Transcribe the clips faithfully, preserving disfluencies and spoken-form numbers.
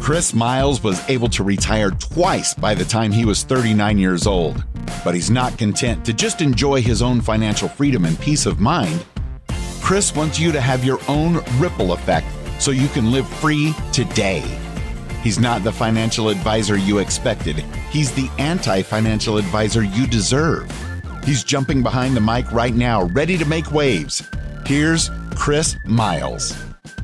Chris Miles was able to retire twice by the time he was thirty-nine years old. But he's not content to just enjoy his own financial freedom and peace of mind. Chris wants you to have your own ripple effect so you can live free today. He's not the financial advisor you expected. He's the anti-financial advisor you deserve. He's jumping behind the mic right now, ready to make waves. Here's Chris Miles.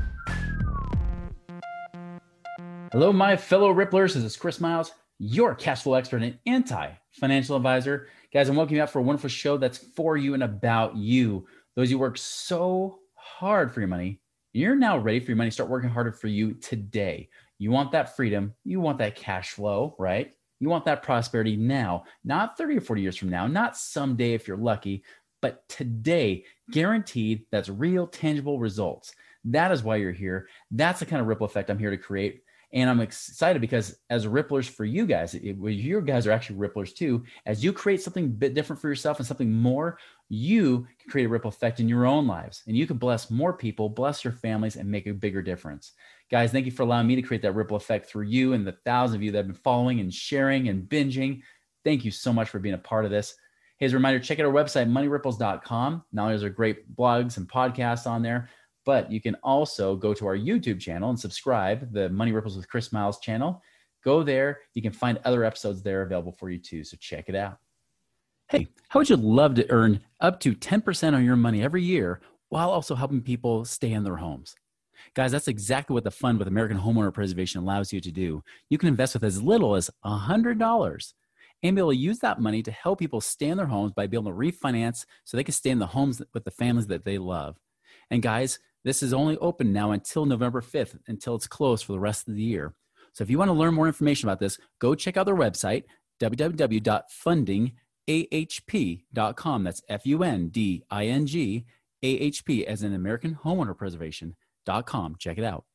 Hello, my fellow Ripplers. This is Chris Miles, your cash flow expert and anti-financial advisor. Guys, I'm welcoming you out for a wonderful show that's for you and about you. Those who work so hard for your money, you're now ready for your money. Start working harder for you today. You want that freedom. You want that cash flow, right? You want that prosperity now, not thirty or forty years from now, not someday if you're lucky, but today, guaranteed. That's real, tangible results. That is why you're here. That's the kind of ripple effect I'm here to create. And I'm excited because as Ripplers for you guys, it, you guys are actually Ripplers too. As you create something a bit different for yourself and something more, you can create a ripple effect in your own lives. And you can bless more people, bless your families, and make a bigger difference. Guys, thank you for allowing me to create that ripple effect through you and the thousands of you that have been following and sharing and binging. Thank you so much for being a part of this. Hey, as a reminder, check out our website, money ripples dot com. Not only is there great blogs and podcasts on there, but you can also go to our YouTube channel and subscribe, the Money Ripples with Chris Miles channel. Go there. You can find other episodes there available for you too. So check it out. Hey, how would you love to earn up to ten percent on your money every year while also helping people stay in their homes? Guys, that's exactly what the fund with American Homeowner Preservation allows you to do. You can invest with as little as one hundred dollars and be able to use that money to help people stay in their homes by being able to refinance so they can stay in the homes with the families that they love. And guys, this is only open now until November fifth, until it's closed for the rest of the year. So if you want to learn more information about this, go check out their website, w w w dot funding a h p dot com. That's F U N D I N G A H P as in American Homeowner Preservation dot com. Check it out.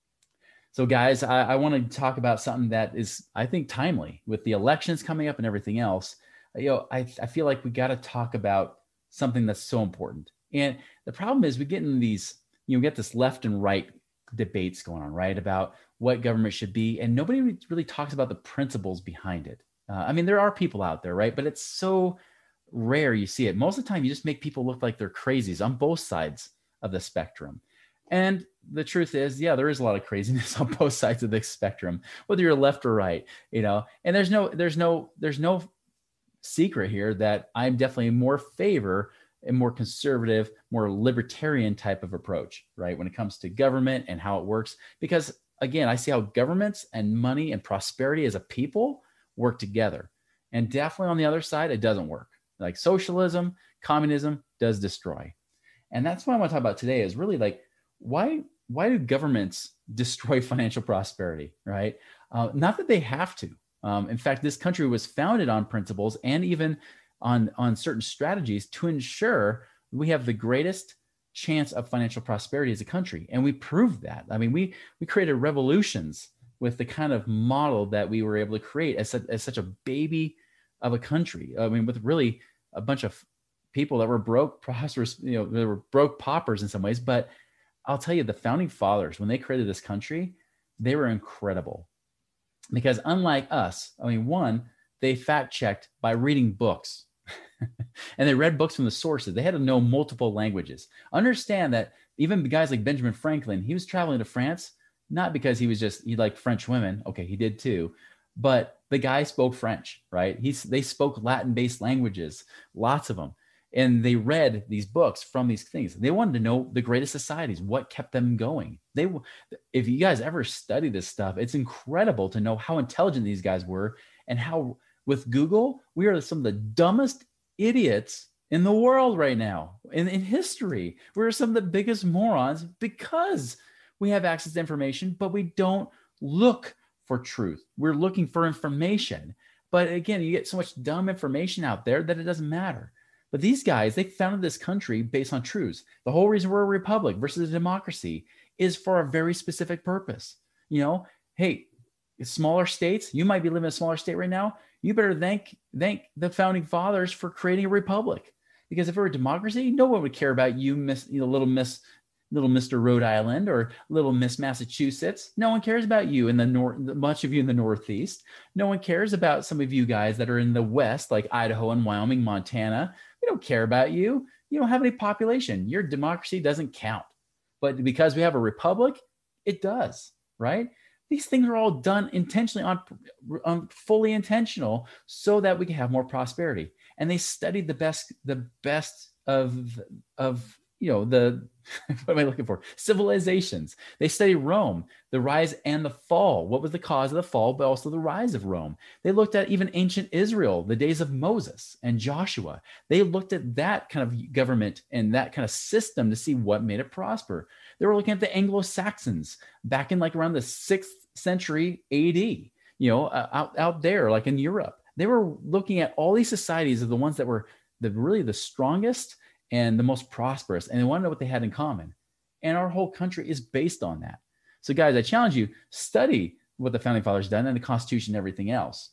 So guys, I, I want to talk about something that is, I think, timely with the elections coming up and everything else. You know, I, I feel like we got to talk about something that's so important. And the problem is we get in these, you know, get this left and right debates going on, right? About what government should be. And nobody really talks about the principles behind it. Uh, I mean, there are people out there, right? But it's so rare you see it. Most of the time, you just make people look like they're crazies on both sides of the spectrum. And the truth is, yeah, there is a lot of craziness on both sides of the spectrum, whether you're left or right, you know, and there's no, there's no, there's no secret here that I'm definitely more favor a more conservative, more libertarian type of approach, right? When it comes to government and how it works, because again, I see how governments and money and prosperity as a people work together. And definitely on the other side, it doesn't work. Like socialism, communism does destroy. And that's what I want to talk about today is really like, why, why do governments destroy financial prosperity, right? Uh, not that they have to. Um, in fact, this country was founded on principles and even on, on certain strategies to ensure we have the greatest chance of financial prosperity as a country. And we proved that. I mean, we, we created revolutions with the kind of model that we were able to create as, a, as such a baby of a country. I mean, with really a bunch of people that were broke, prosperous, you know, they were broke paupers in some ways. But I'll tell you, the founding fathers, when they created this country, they were incredible. Because unlike us, I mean, one, they fact checked by reading books. And they read books from the sources. They had to know multiple languages. Understand that even guys like Benjamin Franklin, he was traveling to France, not because he was just, he liked French women. Okay, he did too. But the guy spoke French, right? He's, they spoke Latin-based languages, lots of them. And they read these books from these things. They wanted to know the greatest societies, what kept them going. They, if you guys ever study this stuff, it's incredible to know how intelligent these guys were and how with Google, we are some of the dumbest idiots in the world right now, in, in history. We're some of the biggest morons because we have access to information, but we don't look for truth. We're looking for information. But again, you get so much dumb information out there that it doesn't matter. But these guys, they founded this country based on truths. The whole reason we're a republic versus a democracy is for a very specific purpose. You know, hey, smaller states, you might be living in a smaller state right now. You better thank thank the founding fathers for creating a republic. Because if it were a democracy, no one would care about you, miss, you know, little miss, little Mister Rhode Island or little Miss Massachusetts. No one cares about you in the north, much of you in the Northeast. No one cares about some of you guys that are in the West, like Idaho and Wyoming, Montana. We don't care about you. You don't have any population. Your democracy doesn't count. But because we have a republic, it does, right? These things are all done intentionally, on, on fully intentional, so that we can have more prosperity. And they studied the best, the best of, of you know, the, what am I looking for? Civilizations. They studied Rome, the rise and the fall. What was the cause of the fall, but also the rise of Rome? They looked at even ancient Israel, the days of Moses and Joshua. They looked at that kind of government and that kind of system to see what made it prosper. They were looking at the Anglo-Saxons back in like around the sixth century A D, you know, uh, out, out there, like in Europe. They were looking at all these societies of the ones that were the really the strongest and the most prosperous, and they want to know what they had in common. And our whole country is based on that. So guys, I challenge you, study what the Founding Fathers done and the Constitution and everything else.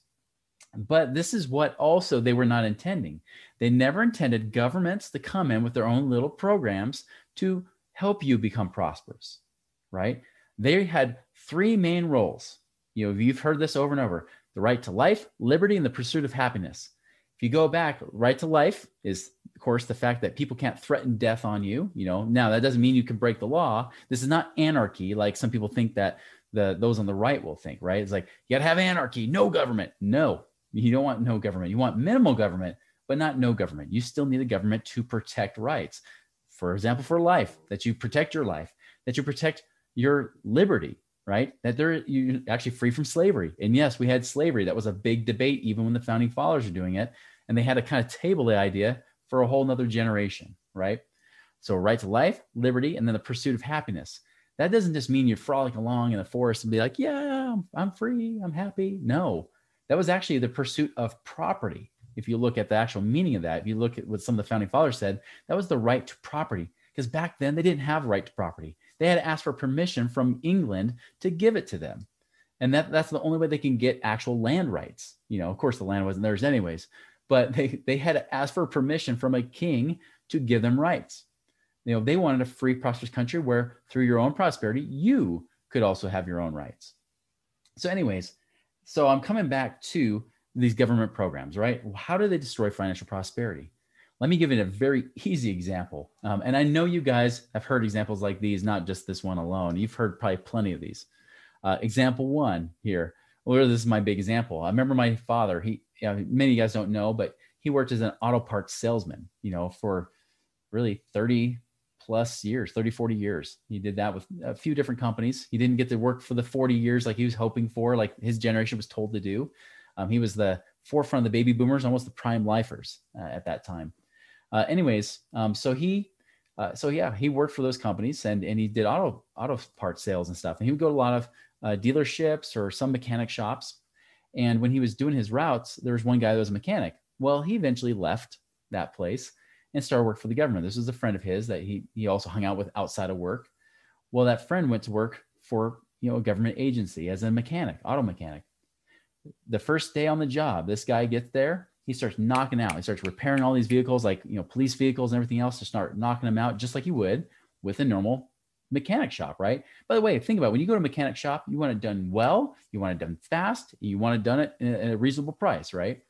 But this is what also they were not intending. They never intended governments to come in with their own little programs to help you become prosperous, right? They had three main roles. You know, you've heard this over and over: the right to life, liberty, and the pursuit of happiness. If you go back, right to life is, of course, the fact that people can't threaten death on you. You know, now that doesn't mean you can break the law. This is not anarchy, like some people think that the those on the right will think, right? It's like, you got to have anarchy, no government. No, you don't want no government. You want minimal government, but not no government. You still need a government to protect rights. For example, for life, that you protect your life, that you protect your liberty, right? That they're you actually free from slavery. And yes, we had slavery. That was a big debate, even when the Founding Fathers were doing it. And they had to kind of table the idea for a whole nother generation, right? So right to life, liberty, and then the pursuit of happiness. That doesn't just mean you're frolicking along in the forest and be like, yeah, I'm, I'm free, I'm happy. No, that was actually the pursuit of property. If you look at the actual meaning of that, if you look at what some of the Founding Fathers said, that was the right to property. Because back then they didn't have right to property. They had to ask for permission from England to give it to them. And that, that's the only way they can get actual land rights. You know, of course, the land wasn't theirs anyways, but they, they had to ask for permission from a king to give them rights. You know, they wanted a free, prosperous country where through your own prosperity, you could also have your own rights. So anyways, so I'm coming back to these government programs, right? How do they destroy financial prosperity? Let me give you a very easy example. Um, and I know you guys have heard examples like these, not just this one alone. You've heard probably plenty of these. Uh, example one here. Well, this is my big example. I remember my father, he, you know, many of you guys don't know, but he worked as an auto parts salesman, you know, for really thirty plus years, thirty, forty years. He did that with a few different companies. He didn't get to work for the forty years like he was hoping for, like his generation was told to do. Um, he was the forefront of the baby boomers, almost the prime lifers uh, at that time. Uh, anyways, um, so he, uh, so yeah, he worked for those companies and, and he did auto, auto parts sales and stuff. And he would go to a lot of uh, dealerships or some mechanic shops. And when he was doing his routes, there was one guy that was a mechanic. Well, he eventually left that place and started work for the government. This was a friend of his that he, he also hung out with outside of work. Well, that friend went to work for, you know, a government agency as a mechanic, auto mechanic. The first day on the job, this guy gets there. He starts knocking out. He starts repairing all these vehicles, like, you know, police vehicles and everything else, to start knocking them out just like you would with a normal mechanic shop, right? By the way, think about it. When you go to a mechanic shop, you want it done well, you want it done fast, you want it done at a reasonable price, right?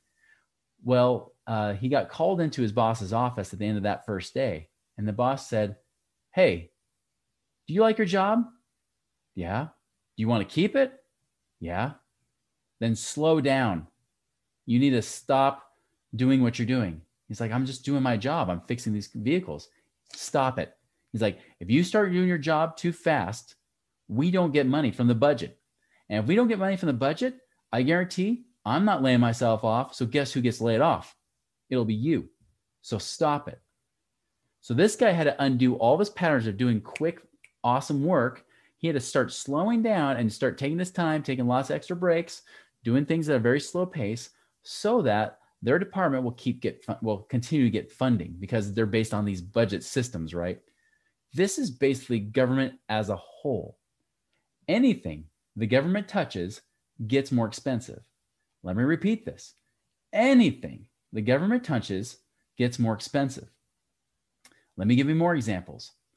Well, uh, he got called into his boss's office at the end of that first day. And the boss said, "Hey, do you like your job? Yeah. Do you want to keep it? Yeah. Then slow down. You need to stop doing what you're doing." He's like, "I'm just doing my job. I'm fixing these vehicles. Stop it." He's like, "If you start doing your job too fast, we don't get money from the budget. And if we don't get money from the budget, I guarantee I'm not laying myself off. So guess who gets laid off? It'll be you. So stop it." So this guy had to undo all of his patterns of doing quick, awesome work. He had to start slowing down and start taking his time, taking lots of extra breaks, doing things at a very slow pace, so that their department will keep get will continue to get funding, because they're based on these budget systems, right? This is basically government as a whole. Anything the government touches gets more expensive. Let me repeat this. Anything the government touches gets more expensive. Let me give you more examples.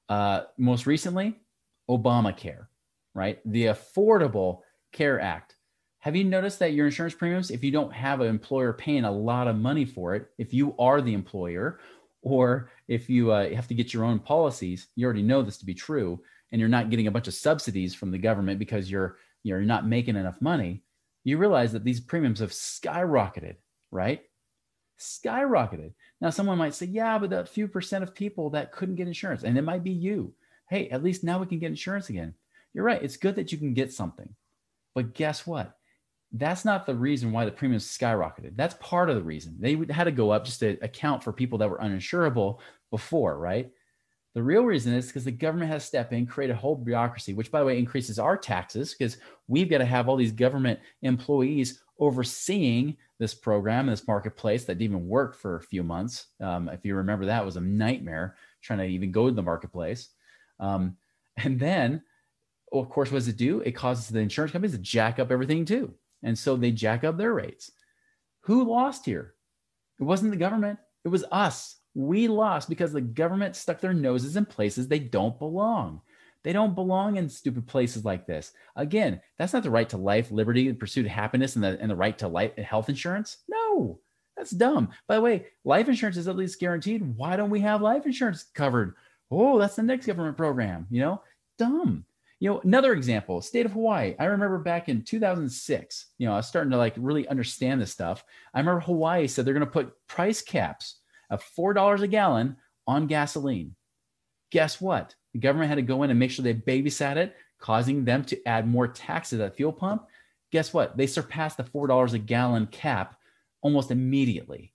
Uh, most recently, Obamacare, right? The Affordable Care Act. Have you noticed that your insurance premiums, if you don't have an employer paying a lot of money for it, if you are the employer, or if you uh, have to get your own policies, you already know this to be true, and you're not getting a bunch of subsidies from the government because you're you're not making enough money, you realize that these premiums have skyrocketed, right? Skyrocketed. Now, someone might say, yeah, but that few percent of people that couldn't get insurance, and it might be you. Hey, at least now we can get insurance again. You're right. It's good that you can get something. But guess what? That's not the reason why the premiums skyrocketed. That's part of the reason. They had to go up just to account for people that were uninsurable before, right? The real reason is because the government has to step in, create a whole bureaucracy, which, by the way, increases our taxes because we've got to have all these government employees overseeing this program, this marketplace that didn't even work for a few months. Um, if you remember, that was a nightmare trying to even go to the marketplace. Um, and then, well, of course, what does it do? It causes the insurance companies to jack up everything too. And so they jack up their rates. Who lost here? It wasn't the government. It was us. We lost because the government stuck their noses in places they don't belong. They don't belong in stupid places like this. Again, that's not the right to life, liberty, and pursuit of happiness, and the, and the right to life and health insurance. No, that's dumb. By the way, life insurance is at least guaranteed. Why don't we have life insurance covered? Oh, that's the next government program. You know, dumb. You know, another example, state of Hawaii. I remember back in two thousand six, you know, I was starting to like really understand this stuff. I remember Hawaii said they're going to put price caps of four dollars a gallon on gasoline. Guess what? The government had to go in and make sure they babysat it, causing them to add more taxes at fuel pump. Guess what? They surpassed the four dollars a gallon cap almost immediately.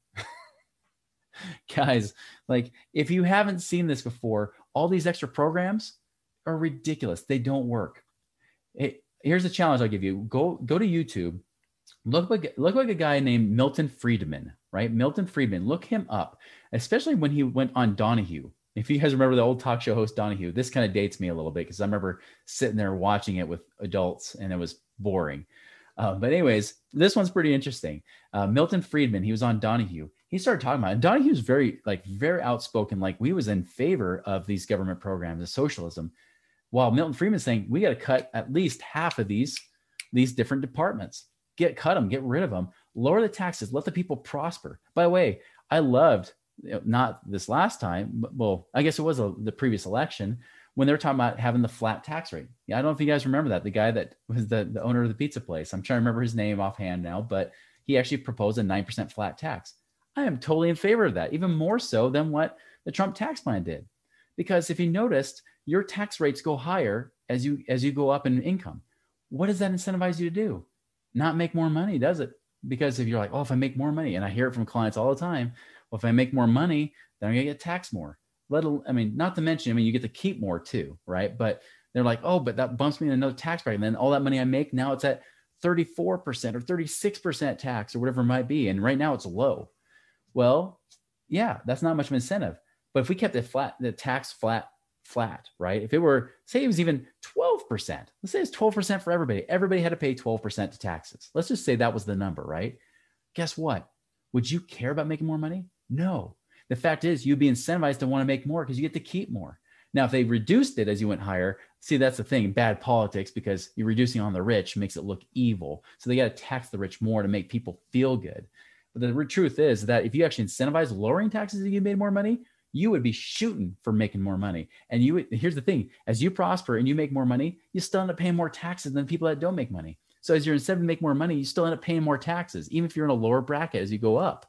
Guys, like if you haven't seen this before, all these extra programs are ridiculous. They don't work. It, here's the challenge I'll give you. Go, go to YouTube. Look like, look like a guy named Milton Friedman, right? Milton Friedman, look him up, especially when he went on Donahue. If you guys remember the old talk show host Donahue, this kind of dates me a little bit because I remember sitting there watching it with adults and it was boring. Uh, but anyways, this one's pretty interesting. Uh, Milton Friedman, he was on Donahue. He started talking about it. Donahue's very, like, very outspoken. Like we was in favor of these government programs of socialism, while Milton Friedman's saying we got to cut at least half of these these different departments. Get cut them, get rid of them, lower the taxes, let the people prosper. By the way, I loved, you know, not this last time, but, well, I guess it was a, the previous election when they were talking about having the flat tax rate. Yeah, I don't know if you guys remember that. The guy that was the, the owner of the pizza place, I'm trying to remember his name offhand now, but he actually proposed a nine percent flat tax. I am totally in favor of that, even more so than what the Trump tax plan did. Because if you noticed, your tax rates go higher as you as you go up in income. What does that incentivize you to do? Not make more money, does it? Because if you're like, oh, if I make more money, and I hear it from clients all the time, well, if I make more money, then I'm gonna get taxed more. Let I mean, not to mention, I mean, you get to keep more too, right? But they're like, oh, but that bumps me in another tax bracket. And then all that money I make, now it's at thirty-four percent or thirty-six percent tax or whatever it might be. And right now it's low. Well, yeah, that's not much of an incentive. But if we kept it flat, the tax flat, flat, right? If it were, say it was even twelve percent, let's say it's twelve percent for everybody. Everybody had to pay twelve percent to taxes. Let's just say that was the number, right? Guess what? Would you care about making more money? No. The fact is you'd be incentivized to want to make more because you get to keep more. Now, if they reduced it as you went higher, see, that's the thing, bad politics, because you're reducing on the rich makes it look evil. So they got to tax the rich more to make people feel good. But the truth is that if you actually incentivize lowering taxes and you made more money, you would be shooting for making more money. And you would, here's the thing, as you prosper and you make more money, you still end up paying more taxes than people that don't make money. So as you're incentivized to make more money, you still end up paying more taxes, even if you're in a lower bracket as you go up.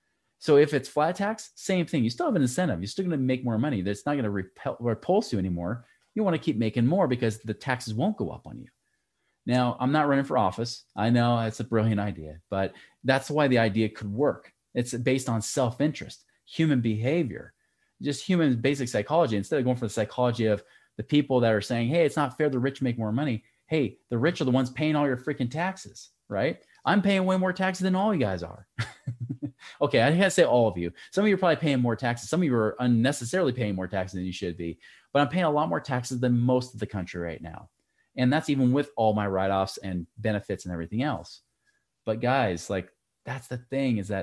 So if it's flat tax, same thing. You still have an incentive. You're still going to make more money. That's not going to repel, repulse you anymore. You want to keep making more because the taxes won't go up on you. Now, I'm not running for office. I know it's a brilliant idea, but that's why the idea could work. It's based on self-interest, human behavior, just human basic psychology. Instead of going for the psychology of the people that are saying, hey, it's not fair the rich make more money. Hey, the rich are the ones paying all your freaking taxes, right? I'm paying way more taxes than all you guys are. Okay, I can't say all of you. Some of you are probably paying more taxes. Some of you are unnecessarily paying more taxes than you should be. But I'm paying a lot more taxes than most of the country right now. And that's even with all my write-offs and benefits and everything else. But guys, like, that's the thing, is that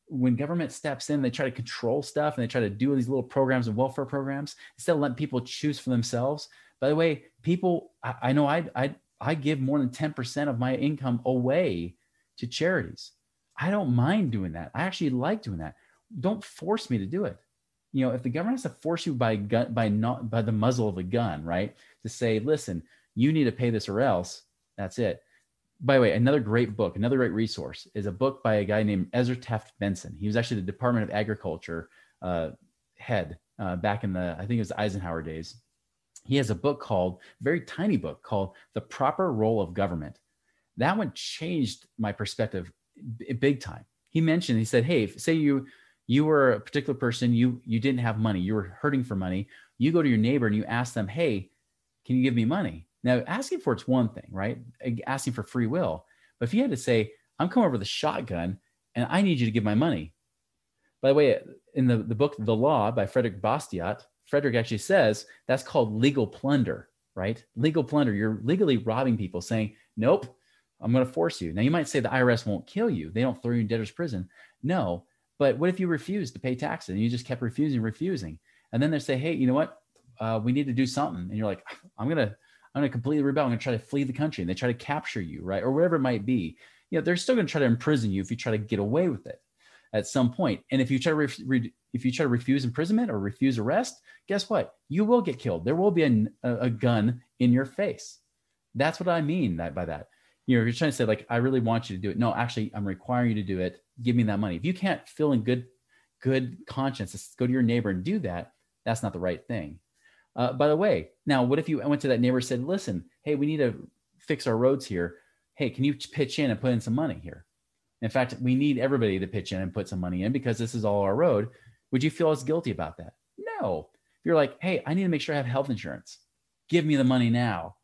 when government steps in, they try to control stuff and they try to do these little programs and welfare programs instead of letting people choose for themselves. By the way, people, I, I know I, I, I give more than ten percent of my income away to charities. I don't mind doing that. I actually like doing that. Don't force me to do it. You know, if the government has to force you by gun, by not by the muzzle of a gun, right, to say, listen, you need to pay this or else, that's it. By the way, another great book, another great resource is a book by a guy named Ezra Taft Benson. He was actually the Department of Agriculture uh, head uh, back in the, I think it was the Eisenhower days. He has a book called, very tiny book called The Proper Role of Government. That one changed my perspective b- big time. He mentioned, he said, hey, if, say you you were a particular person, you you didn't have money, you were hurting for money. You go to your neighbor and you ask them, hey, can you give me money? Now, asking for it's one thing, right? Asking for free will. But if you had to say, I'm coming over with a shotgun and I need you to give my money. By the way, in the, the book, The Law by Frederick Bastiat, Frederick actually says that's called legal plunder, right? Legal plunder. You're legally robbing people saying, nope, I'm going to force you. Now, you might say the I R S won't kill you. They don't throw you in debtor's prison. No. But what if you refuse to pay taxes and you just kept refusing, refusing? And then they say, hey, you know what? Uh, we need to do something. And you're like, I'm going to, I'm going to completely rebel. I'm going to try to flee the country. And they try to capture you, right? Or whatever it might be. You know, they're still going to try to imprison you if you try to get away with it at some point. And if you try to, re- re- if you try to refuse imprisonment or refuse arrest, guess what? You will get killed. There will be a, a gun in your face. That's what I mean that, by that. You know, if you're trying to say like, I really want you to do it. No, actually, I'm requiring you to do it. Give me that money. If you can't feel in good, good conscience, go to your neighbor and do that. That's not the right thing. Uh, by the way, now, what if you went to that neighbor and said, listen, hey, we need to fix our roads here. Hey, can you pitch in and put in some money here? In fact, we need everybody to pitch in and put some money in because this is all our road. Would you feel as guilty about that? No. If you're like, hey, I need to make sure I have health insurance. Give me the money now.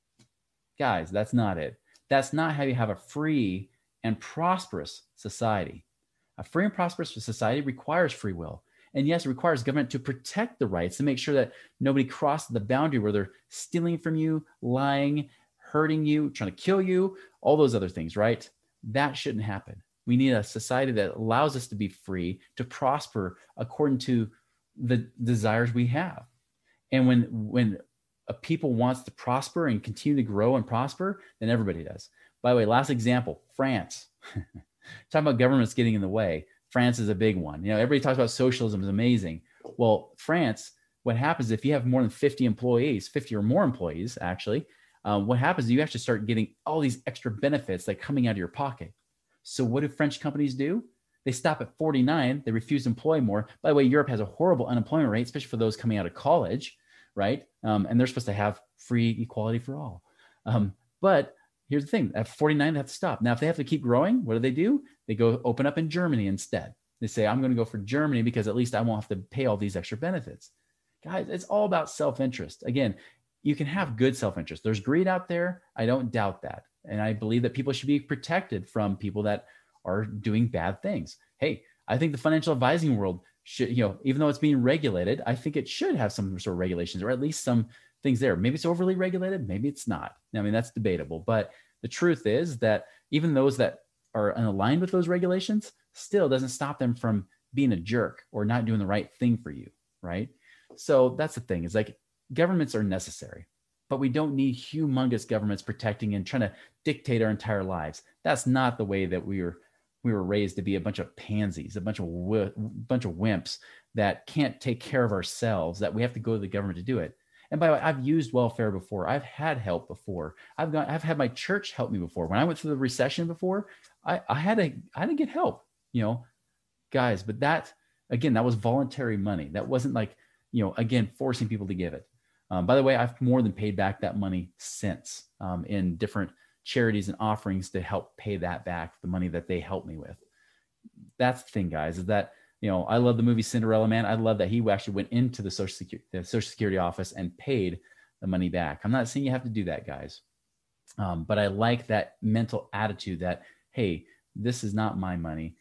Guys, that's not it. That's not how you have a free and prosperous society. A free and prosperous society requires free will. And yes, it requires government to protect the rights to make sure that nobody crosses the boundary where they're stealing from you, lying, hurting you, trying to kill you, all those other things, right? That shouldn't happen. We need a society that allows us to be free, to prosper according to the desires we have. And when, when a people wants to prosper and continue to grow and prosper, then everybody does. By the way, last example, France. Talking about governments getting in the way. France is a big one. You know, everybody talks about socialism is amazing. Well, France, what happens if you have more than fifty employees, fifty or more employees, actually, uh, what happens is you actually start getting all these extra benefits like coming out of your pocket. So what do French companies do? They stop at forty-nine. They refuse to employ more. By the way, Europe has a horrible unemployment rate, especially for those coming out of college, right? Um, and they're supposed to have free equality for all. Um, but here's the thing, at forty-nine, they have to stop. Now, if they have to keep growing, what do they do? They go open up in Germany instead. They say, I'm going to go for Germany because at least I won't have to pay all these extra benefits. Guys, it's all about self-interest. Again, you can have good self-interest. There's greed out there. I don't doubt that. And I believe that people should be protected from people that are doing bad things. Hey, I think the financial advising world should, you know, even though it's being regulated, I think it should have some sort of regulations or at least some things there. Maybe it's overly regulated. Maybe it's not. I mean, that's debatable. But the truth is that even those that are unaligned with those regulations still doesn't stop them from being a jerk or not doing the right thing for you, right? So that's the thing. Is like governments are necessary, but we don't need humongous governments protecting and trying to dictate our entire lives. That's not the way that we were we were raised to be, a bunch of pansies, a bunch of w- bunch of wimps that can't take care of ourselves, that we have to go to the government to do it. And by the way, I've used welfare before. I've had help before. I've got, I've had my church help me before. When I went through the recession before, I, I had to, I had to get help, you know, guys, but that, again, that was voluntary money. That wasn't like, you know, again, forcing people to give it. Um, by the way, I've more than paid back that money since um, in different charities and offerings to help pay that back, the money that they helped me with. That's the thing, guys, is that, you know, I love the movie Cinderella Man. I love that he actually went into the Social Security, the Social Security office and paid the money back. I'm not saying you have to do that, guys. Um, but I like that mental attitude that, hey, this is not my money.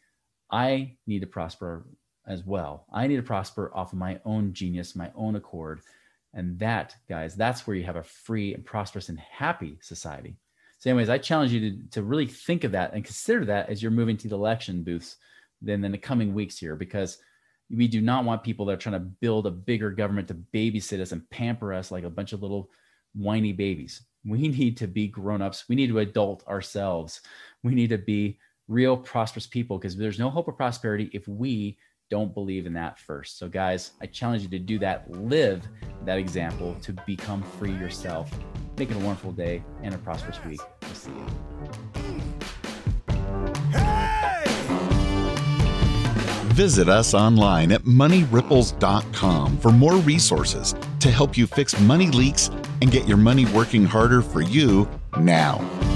I need to prosper as well. I need to prosper off of my own genius, my own accord. And that, guys, that's where you have a free and prosperous and happy society. So anyways, I challenge you to, to really think of that and consider that as you're moving to the election booths than in the coming weeks here, because we do not want people that are trying to build a bigger government to babysit us and pamper us like a bunch of little whiny babies. We need to be grown-ups. We need to adult ourselves. We need to be real prosperous people, because there's no hope of prosperity if we don't believe in that first. So guys, I challenge you to do that. Live that example to become free yourself. Make it a wonderful day and a prosperous week. We'll see you. Visit us online at money ripples dot com for more resources to help you fix money leaks and get your money working harder for you now.